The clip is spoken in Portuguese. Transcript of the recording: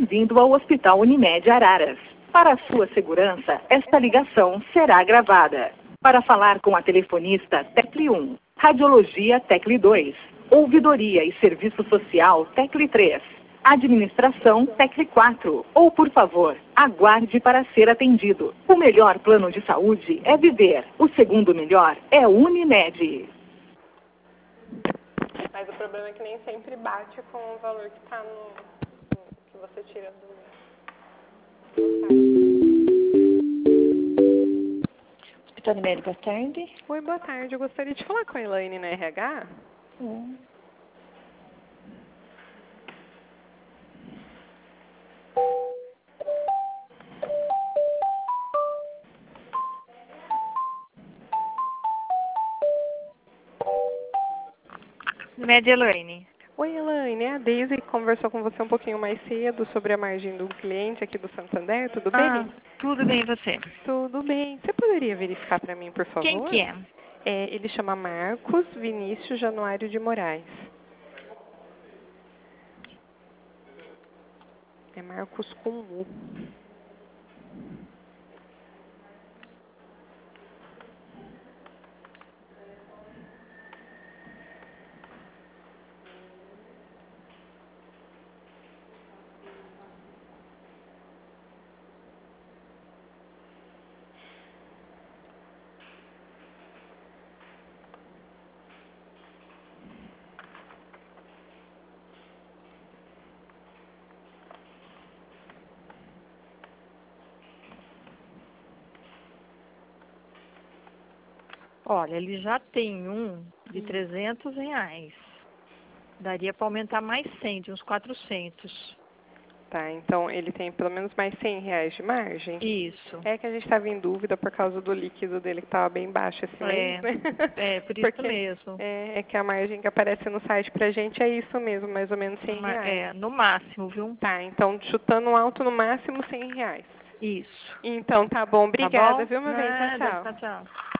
Bem-vindo ao Hospital Unimed Araras. Para sua segurança, esta ligação será gravada. Para falar com a telefonista, tecle 1. Radiologia, tecle 2. Ouvidoria e Serviço Social, tecle 3. Administração, tecle 4. Ou, por favor, aguarde para ser atendido. O melhor plano de saúde é viver. O segundo melhor é Unimed. Mas o problema é que nem sempre bate com o valor que está que você tira do Hospital Unimed, boa tarde. Oi, boa tarde. Eu gostaria de falar com a Elaine na RH. Unimed Elaine. Oi, Elaine. É a Deise que conversou com você um pouquinho mais cedo sobre a margem do cliente aqui do Santander. Tudo bem? Tudo bem, e você? Tudo bem. Você poderia verificar para mim, por favor? Quem que é? Ele chama Marcos Vinícius Januário de Moraes. É Marcos com U. Olha, ele já tem um de R$300. Daria para aumentar mais 100, de uns 400. Tá, então ele tem pelo menos mais R$100 de margem? Isso. É que a gente estava em dúvida por causa do líquido dele que estava bem baixo esse mês, né? Por isso Porque mesmo. é que a margem que aparece no site pra gente é isso mesmo, mais ou menos R$100. No máximo, viu? Tá, então chutando alto no máximo R$100. Isso. Então tá bom, obrigada, Tá bom? viu, meu bem? Tchau, Nada, tchau. tchau.